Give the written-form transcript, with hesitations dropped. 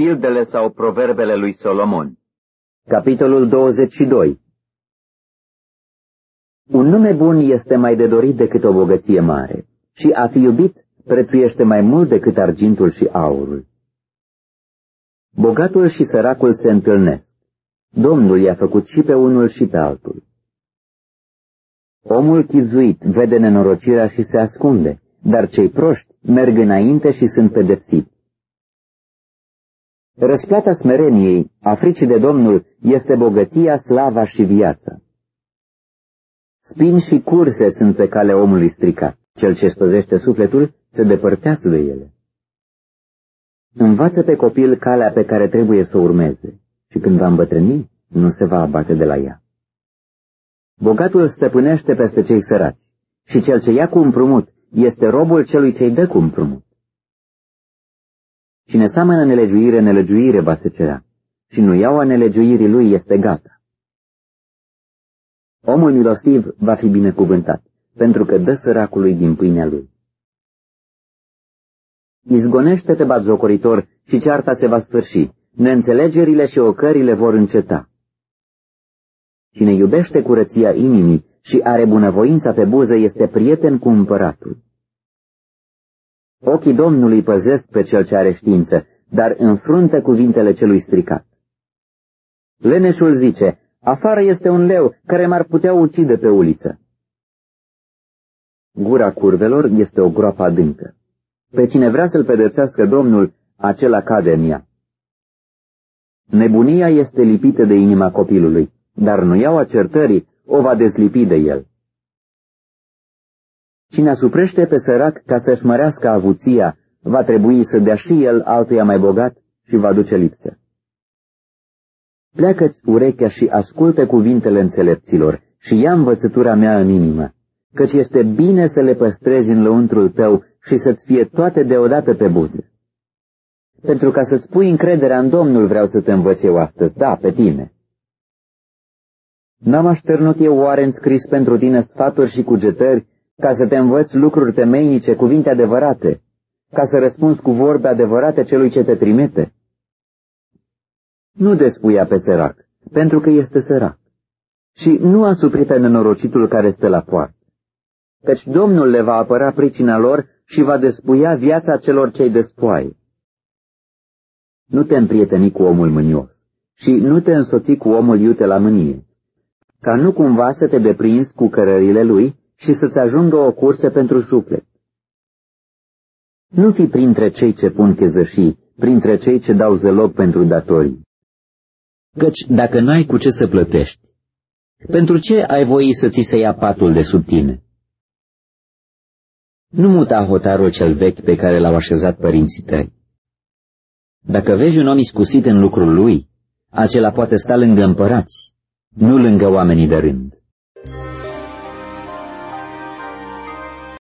Pildele sau proverbele lui Solomon. Capitolul 22. Un nume bun este mai de dorit decât o bogăție mare, și a fi iubit prețuiește mai mult decât argintul și aurul. Bogatul și săracul se întâlnesc. Domnul i-a făcut și pe unul și pe altul. Omul chibzuit vede nenorocirea și se ascunde, dar cei proști merg înainte și sunt pedepsiți. Răsplata smereniei, a fricii de Domnul, este bogăția, slava și viața. Spini și curse sunt pe calea omului stricat. Cel ce spăzește sufletul se depărtează de ele. Învață pe copil calea pe care trebuie să o urmeze și când va îmbătrâni, nu se va abate de la ea. Bogatul stăpânește peste cei săraci și cel ce ia cu împrumut este robul celui ce-i dă cu împrumut. Cine seamănă nelegiuire, nelegiuire va secera, și nu iaua nelegiuirii lui este gata. Omul milostiv va fi binecuvântat, pentru că dă săracului din pâinea lui. Izgonește pe batjocoritor și cearta se va sfârși, neînțelegerile și ocările vor înceta. Cine iubește curăția inimii și are bunăvoința pe buză este prieten cu împăratul. Ochii Domnului păzesc pe cel ce are știință, dar înfruntă cuvintele celui stricat. Leneșul zice, afară este un leu care m-ar putea ucide pe uliță. Gura curvelor este o groapă adâncă. Pe cine vrea să-l pedepsească Domnul, acela cade în ea. Nebunia este lipită de inima copilului, dar nuiaua certării o va dezlipi de el. Cine asuprește pe sărac ca să-și mărească avuția, va trebui să dea și el altuia mai bogat și va duce lipsă. Pleacă-ți urechea și ascultă cuvintele înțelepților și ia învățătura mea în inimă, căci este bine să le păstrezi în lăuntrul tău și să-ți fie toate deodată pe buze. Pentru ca să-ți pui încrederea în Domnul vreau să te învăț eu astăzi, da, pe tine. N-am așternut eu oare înscris pentru tine sfaturi și cugetări, ca să te învăț lucruri temeinice, cuvinte adevărate, ca să răspunzi cu vorbe adevărate celui ce te trimite? Nu despuia pe sărac, pentru că este sărac, și nu asupri pe nenorocitul care stă la poartă, căci Domnul le va apăra pricina lor și va despuia viața celor ce-i despoaie. Nu te împrieteni cu omul mânios și nu te însoți cu omul iute la mânie, ca nu cumva să te deprinzi cu cărările lui și să-ți ajungă o cursă pentru suflet. Nu fi printre cei ce pun chezășii, printre cei ce dau zăloc pentru datorii. Căci dacă n-ai cu ce să plătești, pentru ce ai voi să ți se ia patul de sub tine? Nu muta hotarul cel vechi pe care l-au așezat părinții tăi. Dacă vezi un om iscusit în lucrul lui, acela poate sta lângă împărați, nu lângă oamenii de rând.